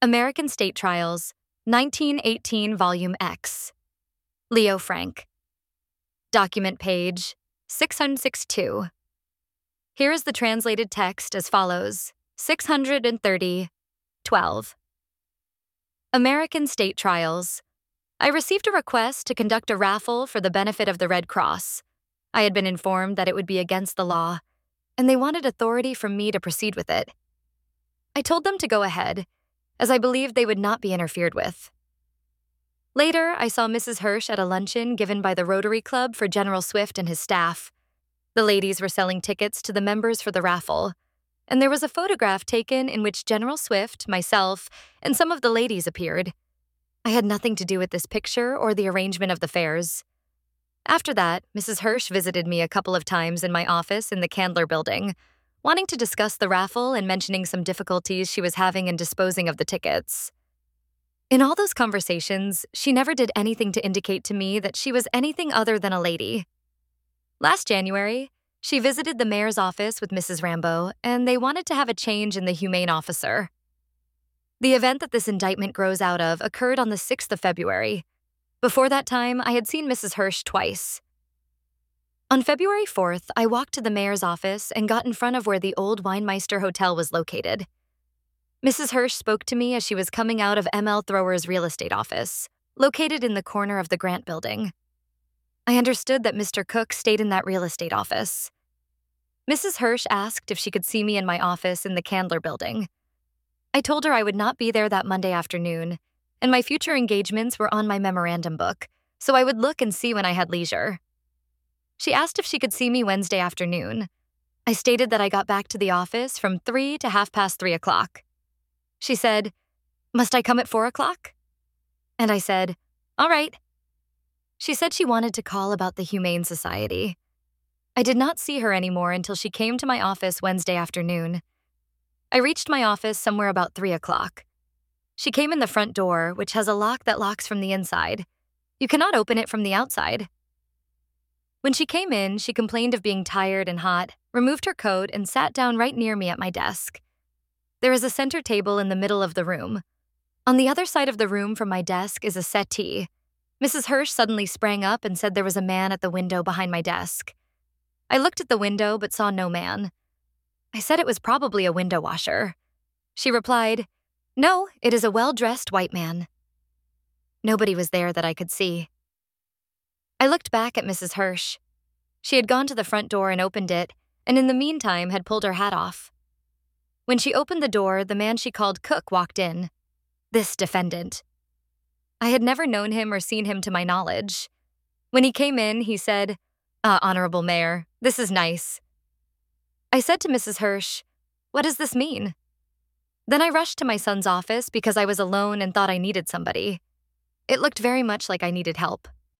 American State Trials, 1918 Volume X. Leo Frank. Document page 662. Here is the translated text as follows: 630, 12. American State Trials. I received a request to conduct a raffle for the benefit of the Red Cross. I had been informed that it would be against the law, and they wanted authority from me to proceed with it. I told them to go ahead, as I believed they would not be interfered with. Later, I saw Mrs. Hirsch at a luncheon given by the Rotary Club for General Swift and his staff. The ladies were selling tickets to the members for the raffle, and there was a photograph taken in which General Swift, myself, and some of the ladies appeared. I had nothing to do with this picture or the arrangement of the fares. After that, Mrs. Hirsch visited me a couple of times in my office in the Candler Building, wanting to discuss the raffle and mentioning some difficulties she was having in disposing of the tickets. In all those conversations, she never did anything to indicate to me that she was anything other than a lady. Last January, she visited the mayor's office with Mrs. Rambo, and they wanted to have a change in the humane officer. The event that this indictment grows out of occurred on the 6th of February. Before that time, I had seen Mrs. Hirsch twice. On February 4th, I walked to the mayor's office and got in front of where the old Weinmeister Hotel was located. Mrs. Hirsch spoke to me as she was coming out of M.L. Thrower's real estate office, located in the corner of the Grant Building. I understood that Mr. Cook stayed in that real estate office. Mrs. Hirsch asked if she could see me in my office in the Candler Building. I told her I would not be there that Monday afternoon, and my future engagements were on my memorandum book, so I would look and see when I had leisure. She asked if she could see me Wednesday afternoon. I stated that I got back to the office from 3 to 3:30 o'clock. She said, "Must I come at 4 o'clock?" And I said, "All right." She said she wanted to call about the Humane Society. I did not see her anymore until she came to my office Wednesday afternoon. I reached my office somewhere about 3 o'clock. She came in the front door, which has a lock that locks from the inside. You cannot open it from the outside. When she came in, she complained of being tired and hot, removed her coat, and sat down right near me at my desk. There is a center table in the middle of the room. On the other side of the room from my desk is a settee. Mrs. Hirsch suddenly sprang up and said there was a man at the window behind my desk. I looked at the window but saw no man. I said it was probably a window washer. She replied, "No, it is a well-dressed white man." Nobody was there that I could see. I looked back at Mrs. Hirsch. She had gone to the front door and opened it, and in the meantime had pulled her hat off. When she opened the door, the man she called Cook walked in. This defendant. I had never known him or seen him to my knowledge. When he came in, he said, Honorable Mayor, this is nice." I said to Mrs. Hirsch, "What does this mean?" Then I rushed to my son's office because I was alone and thought I needed somebody. It looked very much like I needed help.